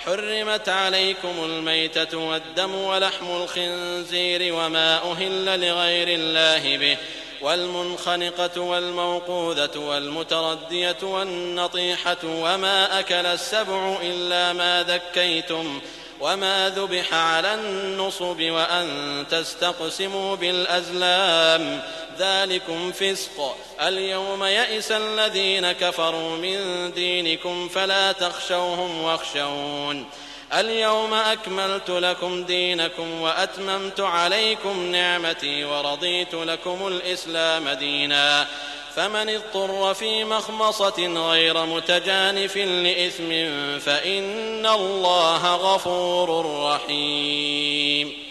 حرمت عليكم الميتة والدم ولحم الخنزير وما أهل لغير الله به والمنخنقة والموقوذة والمتردية والنطيحة وما أكل السبع إلا ما ذكيتم وما ذبح على النصب وأن تستقسموا بالأزلام ذلكم فسق. اليوم يئس الذين كفروا من دينكم فلا تخشوهم واخشون. اليوم أكملت لكم دينكم وأتممت عليكم نعمتي ورضيت لكم الإسلام دينا. فمن اضطر في مخمصة غير متجانف لإثم فإن الله غفور رحيم.